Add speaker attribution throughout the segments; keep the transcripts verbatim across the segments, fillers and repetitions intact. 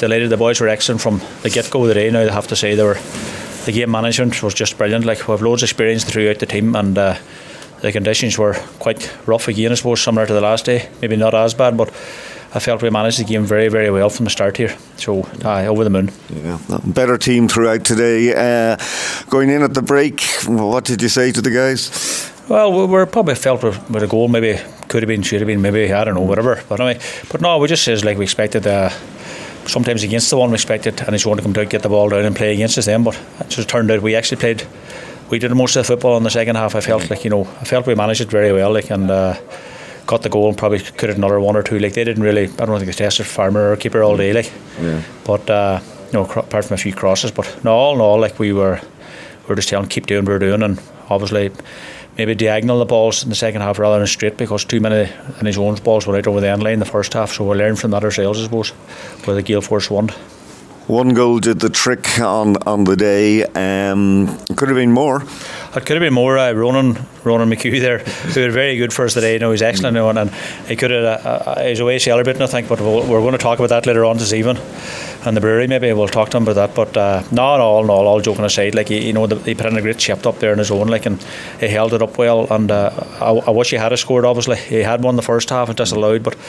Speaker 1: delighted. The boys were excellent from the get-go of the day. Now they have to say they were, the game management was just brilliant. Like, we have loads of experience throughout the team, and uh, the conditions were quite rough again, I suppose, similar to the last day. Maybe not as bad, but I felt we managed the game very, very well from the start here. So, uh, over the moon.
Speaker 2: Yeah, better team throughout today. Uh, going in at the break, what did you say to the guys?
Speaker 1: Well, we were probably felt with, with a goal, maybe could have been, should have been, maybe, I don't know, whatever. But anyway, but no, we just says like we expected. Uh, sometimes against the one we expected, and he's going to come down, get the ball down, and play against us then. But it just turned out we actually played. We did most of the football in the second half. I felt like you know, I felt we managed it very well, like and. Uh, got the goal and probably could have another one or two. Like they didn't really. I don't think they tested Farmer or keeper all day. Like, yeah. But uh, you know, apart from a few crosses, but no, all in all, like we were, we were just telling keep doing what we're doing, and obviously maybe diagonal the balls in the second half rather than straight, because too many in his own balls went out over the end line in the first half. So we learned from that ourselves, I suppose, where the Gale Force won.
Speaker 2: One goal did the trick on, on the day. Um, could have been more.
Speaker 1: It could have been more. Uh, Ronan Ronan McHugh there, who was very good for us today. You know, he's excellent, mm. and he could have. Uh, uh, he's away celebrating, I think. But we'll, we're going to talk about that later on this evening, and the brewery maybe we'll talk to him about that. But uh, no, no, all, all, all joking aside, like he, you know, the, he put in a great shift up there on his own, like, and he held it up well. And uh, I, I wish he had a scored. Obviously, he had one the first half and disallowed. But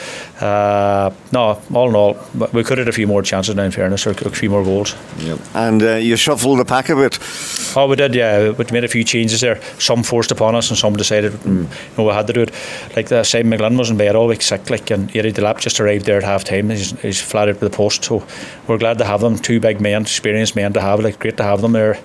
Speaker 1: uh, no, all in all, we could have had a few more chances now. In fairness, or a few more goals.
Speaker 2: Yep. And uh, you shuffled the pack a bit.
Speaker 1: Oh, we did, yeah. We made a few changes there. Some forced upon us, and some decided, mm. you know, we had to do it. Like the Simon McGlynn was in bed all week sick, like, and Eddie Delap just arrived there at half time. He's, he's flat out with the post, so we're glad to have them. Two big men, experienced men to have. Like, great to have them there.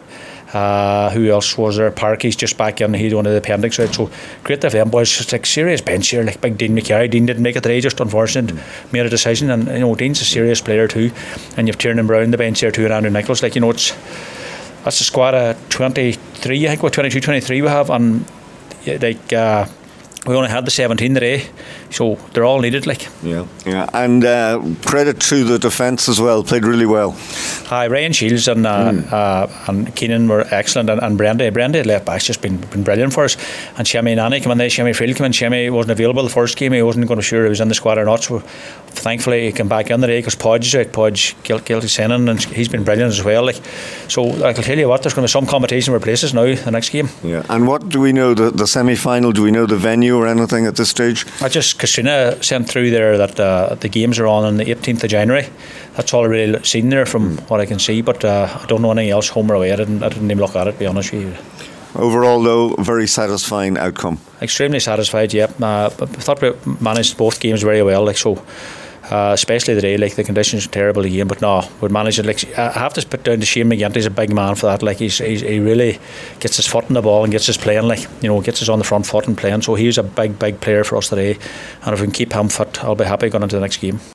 Speaker 1: Uh, who else was there? Parky's just back in. He'd one of the appendix out, so great to have them boys. Just like serious bench here, like big Dean McCarry. Dean didn't make it today, just unfortunate. Mm. Made a decision, and you know Dean's a serious player too. And you've Tiernan Brown the bench there too, and Andrew Nicholas. Like, you know, it's that's a squad of twenty-three. I think what twenty-two, twenty-three we have, and like uh, we only had the seventeen today, so they're all needed. Like,
Speaker 2: yeah, yeah, and uh, credit to the defence as well. Played really well.
Speaker 1: Hi, Ryan Shields and uh, mm. uh, and Keenan were excellent, and, and Brenda Brenda left back's just been been brilliant for us. And Shemi Nani came in there. Shemi Field came in. Shemi wasn't available the first game. He wasn't going to be sure he was in the squad or not. So thankfully he came back in today because Podge is out. Podge guilty sinning, and he's been brilliant as well. Like, so I can tell you what, there's going to be some competition for places now the next game.
Speaker 2: Yeah. And what do we know the the semi final? Do we know the venue or anything at this stage?
Speaker 1: I just Katrina sent through there that uh, the games are on on the eighteenth of January. That's all I really seen there from mm. what I can see, but uh, I don't know anything else home or away. I didn't, I didn't even look at it, to be honest with you.
Speaker 2: Overall, though, very satisfying outcome. Extremely
Speaker 1: satisfied, yeah. Uh, I thought we managed both games very well, like so. Uh, especially today, like the conditions were terrible again, but no, we managed it. Like, I have to put down to Shane McGinty. He's a big man for that. Like he's, he's he really gets his foot in the ball and gets us playing. Like, you know, gets us on the front foot and playing. So he's a big, big player for us today. And if we can keep him fit, I'll be happy going into the next game.